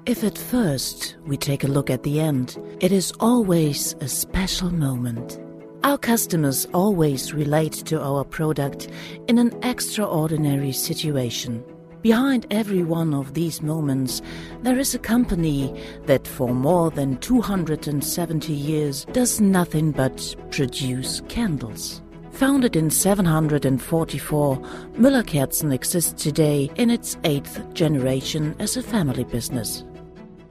If at first we take a look at the end, it is always a special moment. Our customers always relate to our product in an extraordinary situation. Behind every one of these moments, there is a company that for more than 270 years does nothing but produce candles. Founded in 744, Müller Kerzen exists today in its 8th generation as a family business.